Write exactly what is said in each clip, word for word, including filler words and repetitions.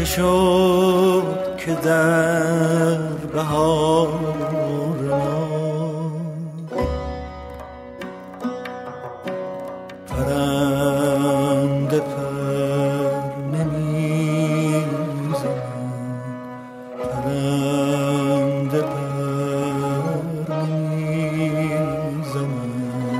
چه شد که در بهار ما پرنده پر نمیزند، پرنده پر نمیزند.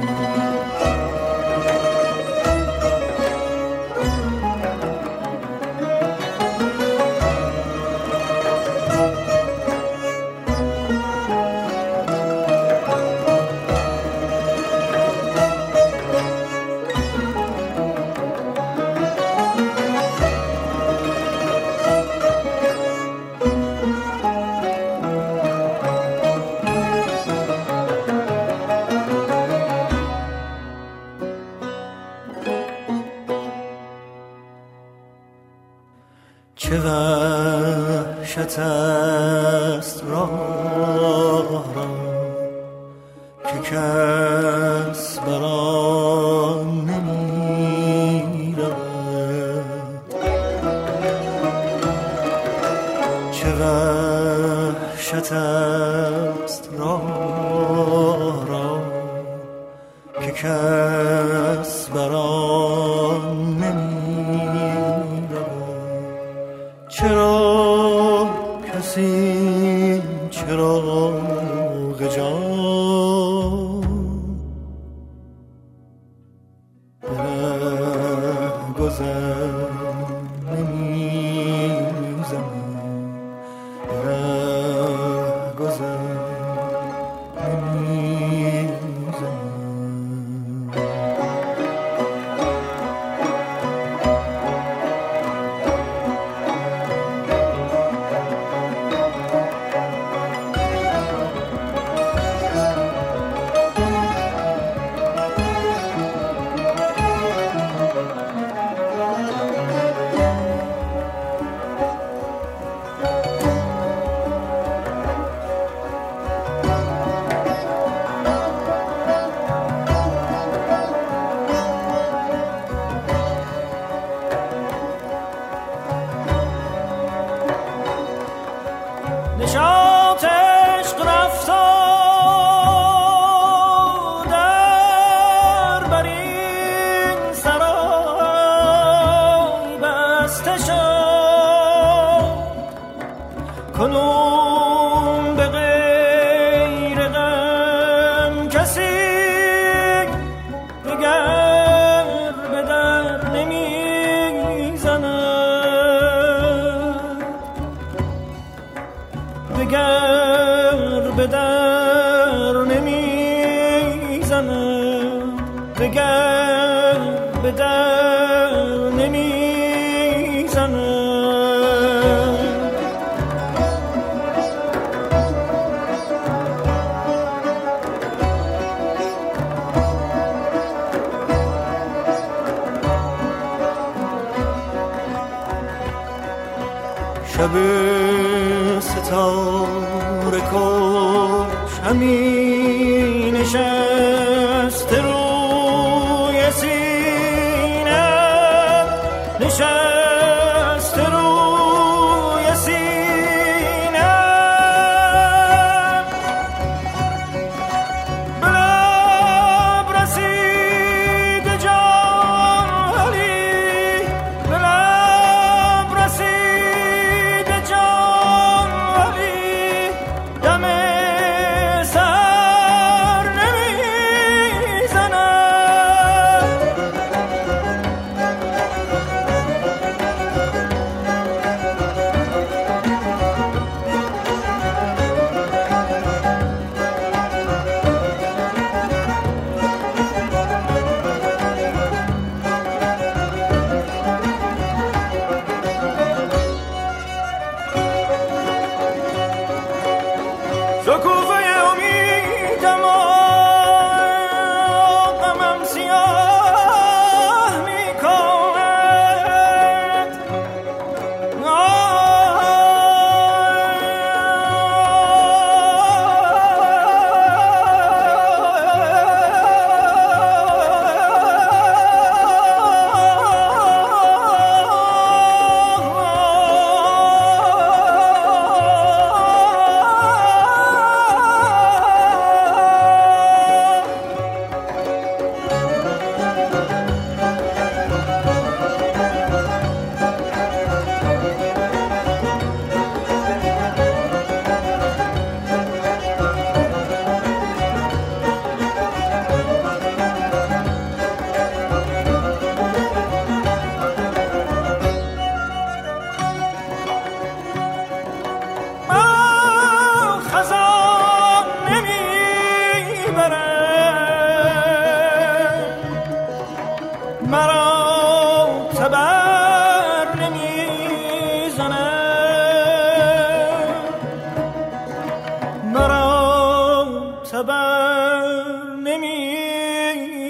چه وحشت است راه را که کس بر آن نمی رود. چه وحشت است راه را که کس بر آن نمی. چرا کسی چراغ جان به رهگذر نمی‌زند، به رهگذر نمی‌زند. نشاط عشق رفتار در بر این سرای بسته شد، کنون به غیر غم کسی دگر به در نمیزند، دگر به در نمیزند، دگر به در نمیزند. شب ستاره کش همی نشسته روی سینه، نشسته روی سینه، به لب رسید جان علی، به لب رسید جان علی، دم سر نمی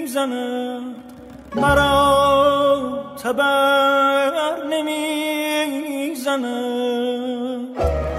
زند مرا تبر نمی زند.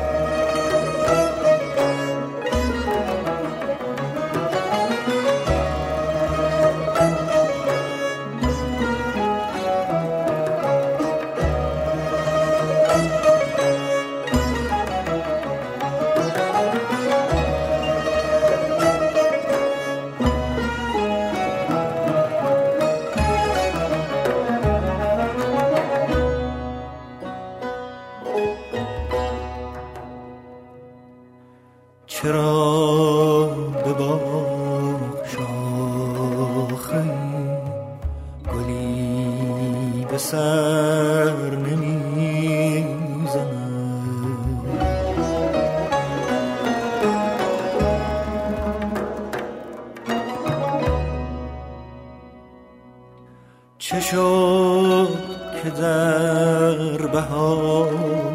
چرا به باغ شاخه گلی به سر نمی زند؟ چه شد که در بهار